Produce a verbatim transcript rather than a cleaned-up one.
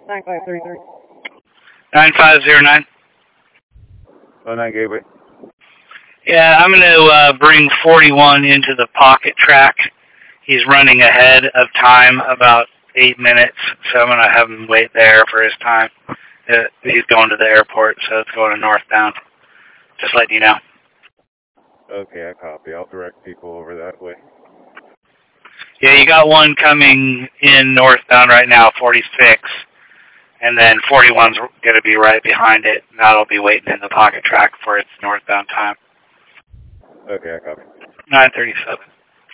nine five three three. nine five zero nine. oh nine Gateway. Yeah, I'm going to uh, bring forty-one into the pocket track. He's running ahead of time about eight minutes, so I'm going to have him wait there for his time. Uh, he's going to the airport, so it's going to northbound. Just letting you know. Okay, I copy. I'll direct people over that way. Yeah, you got one coming in northbound right now, forty-six, and then forty-one's going to be right behind it, and that'll be waiting in the pocket track for its northbound time. Okay, I copy. nine thirty-seven.